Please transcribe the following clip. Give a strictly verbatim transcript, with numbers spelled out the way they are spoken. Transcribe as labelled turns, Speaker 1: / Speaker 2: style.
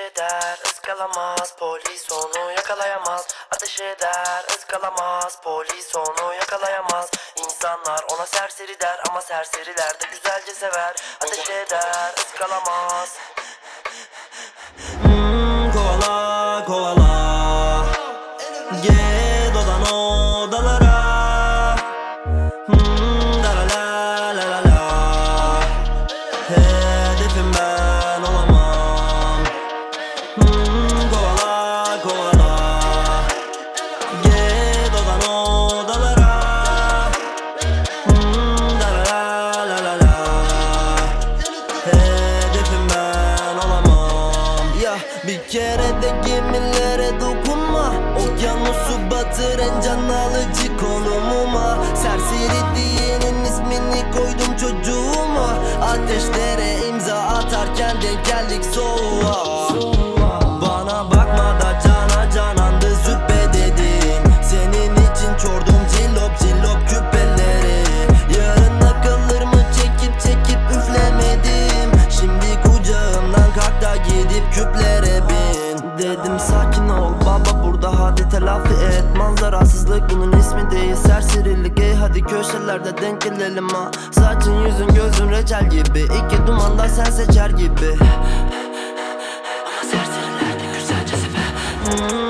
Speaker 1: eder, ıskalamaz, polis onu yakalayamaz. Ateş eder, ıskalamaz, polis onu yakalayamaz. İnsanlar ona serseri der ama serseriler de güzelce sever. Ateş eder, ıskalamaz.
Speaker 2: Hmm, kovala kovala, gel odan odalara. Hmm, la la la la la la. Hedefim ben olamam. Hmm, kovala kovala, gel odan odalara. Hmm, la la la la la. Hedefim ben olamam. Ya bir kere de gemilere dokunma, okyanusu batır en can alıcı konumuma. Serseri diyenin ismini koydum çocuğuma. Ateşlere imza atarken denk geldik soğuğa. Bana bakma da cana canandı züppe dedin. Senin için çordum cillop cillop küpeleri. Yarın akılır mı çekip çekip üflemedim. Şimdi kucağımdan kalk da gidip küplere bin. Dedim sakin ol baba, burada hadi telafi et. Manzarasızlık bunun ismi değil, serserilik. Ey hadi köşelerde denk gelelim ha. Saçın yüzün gözün reçel gibi, İki dumanda sen seçer gibi.
Speaker 1: Ama serseriler de güzelce sever.
Speaker 2: Hmm,